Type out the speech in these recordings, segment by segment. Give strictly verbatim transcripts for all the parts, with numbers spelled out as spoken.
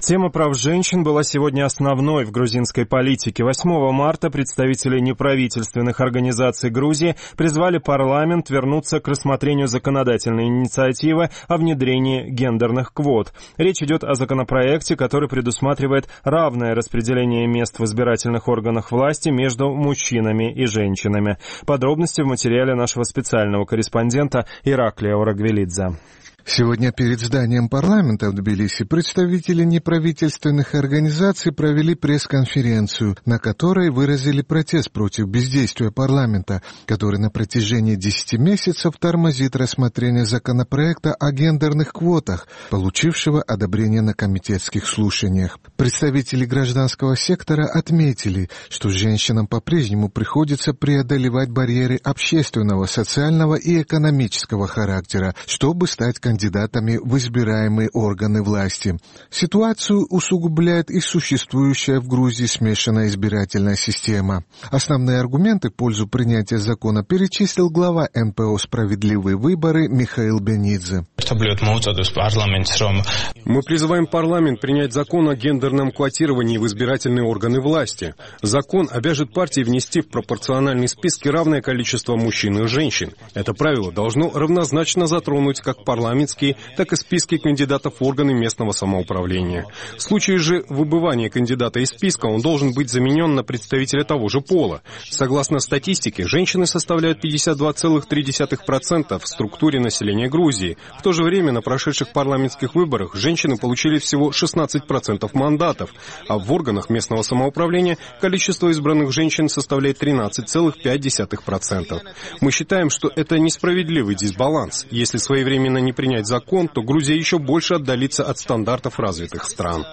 Тема прав женщин была сегодня основной в грузинской политике. восьмого марта представители неправительственных организаций Грузии призвали парламент вернуться к рассмотрению законодательной инициативы о внедрении гендерных квот. Речь идет о законопроекте, который предусматривает равное распределение мест в избирательных органах власти между мужчинами и женщинами. Подробности в материале нашего специального корреспондента Ираклия Орагвелидзе. Сегодня перед зданием парламента в Тбилиси представители неправительственных организаций провели пресс-конференцию, на которой выразили протест против бездействия парламента, который на протяжении десяти месяцев тормозит рассмотрение законопроекта о гендерных квотах, получившего одобрение на комитетских слушаниях. Представители гражданского сектора отметили, что женщинам по-прежнему приходится преодолевать барьеры общественного, социального и экономического характера, чтобы стать кандидатами кандидатами в избираемые органы власти. Ситуацию усугубляет и существующая в Грузии смешанная избирательная система. Основные аргументы в пользу принятия закона перечислил глава эн пэ о «Справедливые выборы» Михаил Бенидзе. Мы призываем парламент принять закон о гендерном квотировании в избирательные органы власти. Закон обяжет партии внести в пропорциональные списки равное количество мужчин и женщин. Это правило должно равнозначно затронуть как парламент, так и списки кандидатов в органы местного самоуправления. В случае же выбывания кандидата из списка он должен быть заменен на представителя того же пола. Согласно статистике, женщины составляют пятьдесят два целых три десятых процента в структуре населения Грузии. В то же время на прошедших парламентских выборах женщины получили всего шестнадцать процентов мандатов, а в органах местного самоуправления количество избранных женщин составляет тринадцать целых пять десятых процента. Мы считаем, что это несправедливый дисбаланс. Если своевременно не принять закон, то Грузия еще больше отдалится от стандартов развитых стран.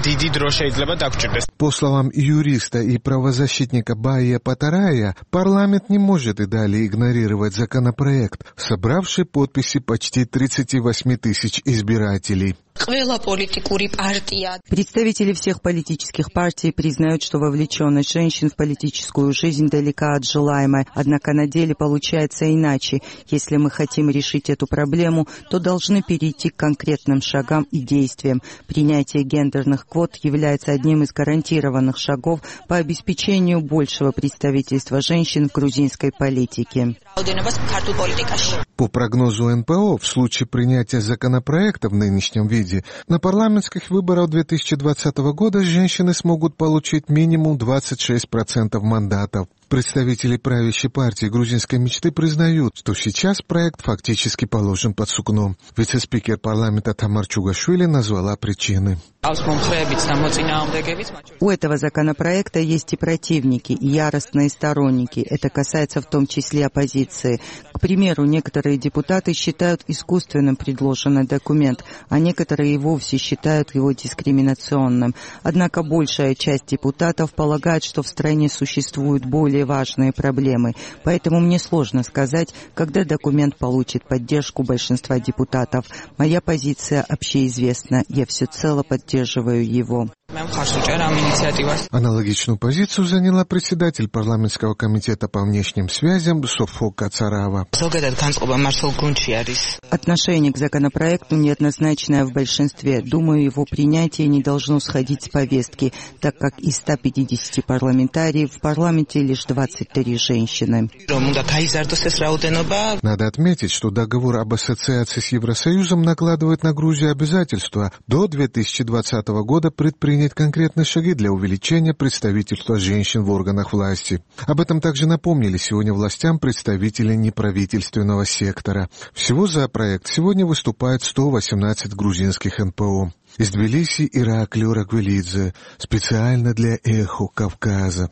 По словам юриста и правозащитника Баия Патарая, парламент не может и далее игнорировать законопроект, собравший подписи почти тридцати восьми тысяч избирателей. Представители всех политических партий признают, что вовлеченность женщин в политическую жизнь далека от желаемой, однако на деле получается иначе. Если мы хотим решить эту проблему, то должны перейти к конкретным шагам и действиям. Принятие гендерных квот является одним из гарантированных шагов по обеспечению большего представительства женщин в грузинской политике. По прогнозу эн пэ о, в случае принятия законопроекта в нынешнем виде, на парламентских выборах две тысячи двадцатого года женщины смогут получить минимум двадцать шесть процентов мандатов. Представители правящей партии грузинской мечты признают, что сейчас проект фактически положен под сукно. Вице-спикер парламента Тамар Чугашвили назвала причины. У этого законопроекта есть и противники, и яростные сторонники. Это касается в том числе оппозиции. К примеру, некоторые депутаты считают искусственным предложенный документ, а некоторые и вовсе считают его дискриминационным. Однако большая часть депутатов полагает, что в стране существуют более важные проблемы. Поэтому мне сложно сказать, когда документ получит поддержку большинства депутатов. Моя позиция общеизвестна. Я всецело поддерживаю его. Аналогичную позицию заняла председатель парламентского комитета по внешним связям Софо Кацарава. Отношение к законопроекту неоднозначное в большинстве. Думаю, его принятие не должно сходить с повестки, так как из ста пятидесяти парламентариев в парламенте лишь двадцать три женщины. Надо отметить, что договор об ассоциации с Евросоюзом накладывает на Грузию обязательства до две тысячи двадцатого года предпринять конкретные шаги для увеличения представительства женщин в органах власти. Об этом также напомнили сегодня властям представители неправительственного сектора. Всего за проект сегодня выступает сто восемнадцать грузинских эн пэ о. Из Тбилиси Ираклий Орагвелидзе, специально для «Эхо Кавказа».